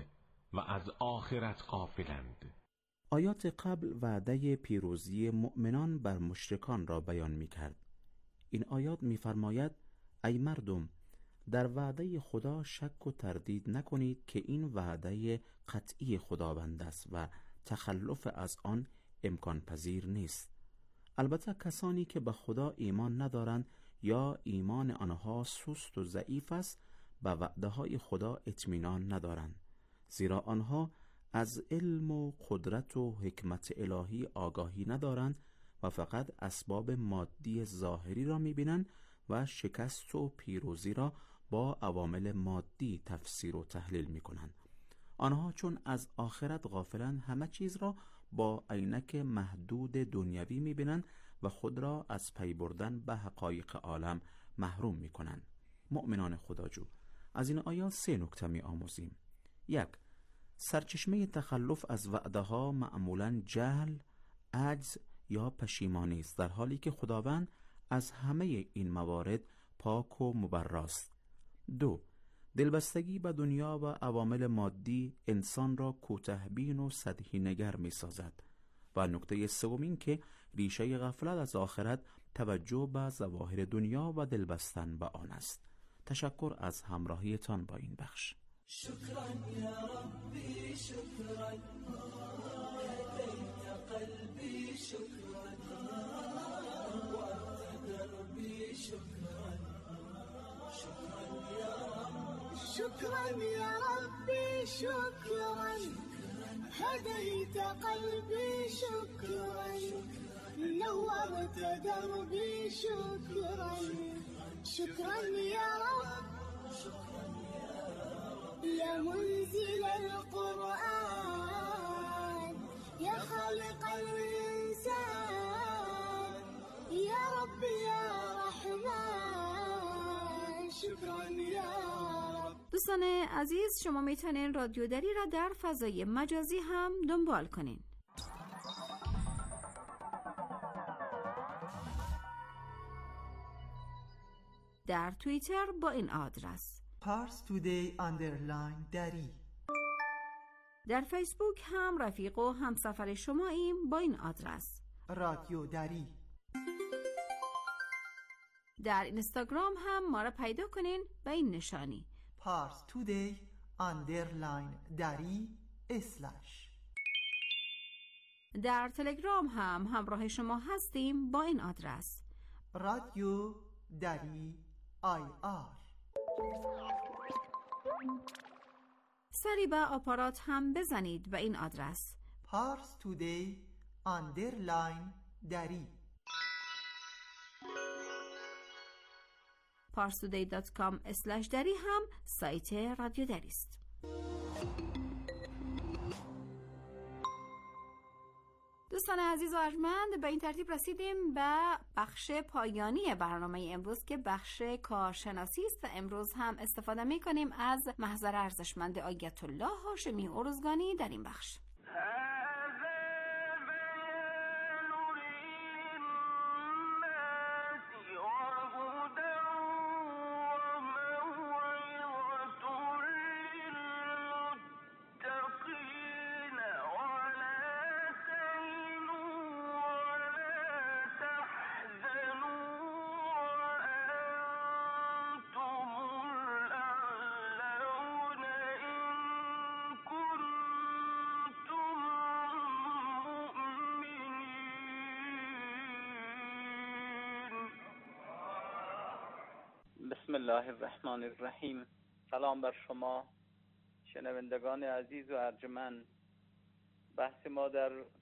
و از آخرت غافلند. آیات قبل وعده پیروزی مؤمنان بر مشرکان را بیان می کرد. این آیات می فرماید ای مردم در وعده خدا شک و تردید نکنید که این وعده قطعی خداوند است و تخلف از آن امکان پذیر نیست. البته کسانی که به خدا ایمان ندارند یا ایمان آنها سست و ضعیف است به وعده های خدا اطمینان ندارند، زیرا آنها از علم و قدرت و حکمت الهی آگاهی ندارند و فقط اسباب مادی ظاهری را می‌بینند و شکست و پیروزی را با عوامل مادی تفسیر و تحلیل می‌کنند. آنها چون از آخرت غافلند همه چیز را با عینک محدود دنیوی می‌بینند و خود را از پی بردن به حقایق عالم محروم می‌کنند. مؤمنان خداجو، از این آیات سه نکته می‌آموزیم. یک، سرچشمه تخلف از وعده ها معمولاً جهل، عجز یا پشیمانی است، در حالی که خداوند از همه این موارد پاک و مبراست. دو، دلبستگی به دنیا و عوامل مادی انسان را کوتاه‌بین و سطحی نگر می سازد. و نکته سوم این که ریشه غفلت از آخرت توجه به ظواهر دنیا و دلبستن به آن است. تشکر از همراهیتان با این بخش. شكرا يا ربي شكرا هديت قلبي شكرا وأنت دربي شكرا شكرا يا رب شكرا يا ربي شكرا هديت قلبي شكرا نورت دربي شكرا شكرا يا رب يا منزل القرآن يا خالق الإنسان يا رب يا رحمن شكرا يا رب. دوستان عزیز، شما میتونین رادیو دری را در فضای مجازی هم دنبال کنین. در توییتر با این آدرس پارس تودی اندرلاین دری. در فیسبوک هم رفیق و همسفر شماییم با این آدرس رادیو دری. در اینستاگرام هم ما را پیدا کنین با این نشانی پارس تودی اندرلاین دری اسلش. در تلگرام هم همراه شما هستیم با این آدرس رادیو دری آی آر. سری به آپارات هم بزنید به این آدرس پارس تودی اندرلاین دری. پارس تودی دات کام اسلش دری هم سایت رادیو دری است. دوستان عزیز و ارجمند، به این ترتیب رسیدیم به بخش پایانی برنامه امروز که بخش کارشناسی است و امروز هم استفاده می کنیم از محضر ارزشمند آیت الله هاشمی ارزگانی در این بخش. بسم الله الرحمن الرحیم. سلام بر شما شنوندگان عزیز و ارجمند. بحث ما در